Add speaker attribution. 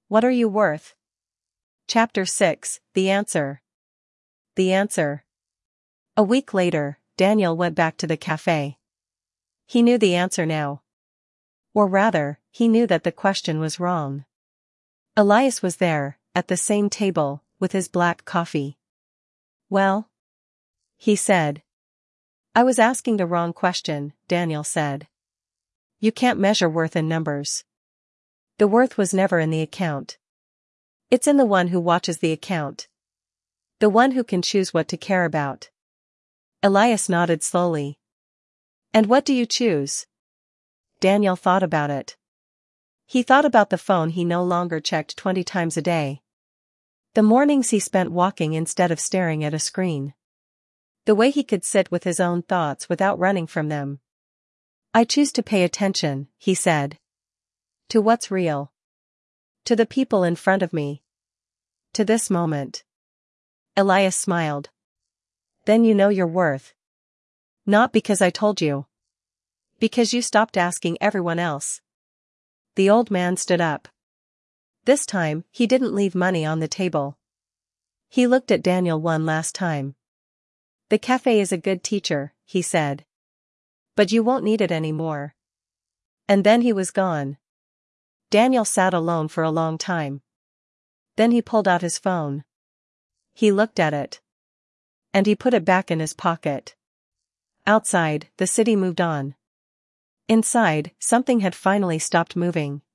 Speaker 1: What are you worth? Chapter 6, The Answer. The Answer. A week later, Daniel went back to the cafe. He knew the answer now. Or rather, he knew that the question was wrong. Elias was there, at the same table, with his black coffee. Well? He said. I was asking the wrong question, Daniel said. You can't measure worth in numbers. The worth was never in the account. It's in the one who watches the account. The one who can choose what to care about. Elias nodded slowly. And what do you choose? Daniel thought about it. He thought about the phone he no longer checked 20 times a day. The mornings he spent walking instead of staring at a screen. The way he could sit with his own thoughts without running from them. I choose to pay attention, he said. To what's real. To the people in front of me. To this moment. Elias smiled. Then you know your worth. Not because I told you. Because you stopped asking everyone else. The old man stood up. This time, he didn't leave money on the table. He looked at Daniel one last time. The cafe is a good teacher, he said. But you won't need it anymore. And then he was gone. Daniel sat alone for a long time. Then he pulled out his phone. He looked at it. And he put it back in his pocket. Outside, the city moved on. Inside, something had finally stopped moving.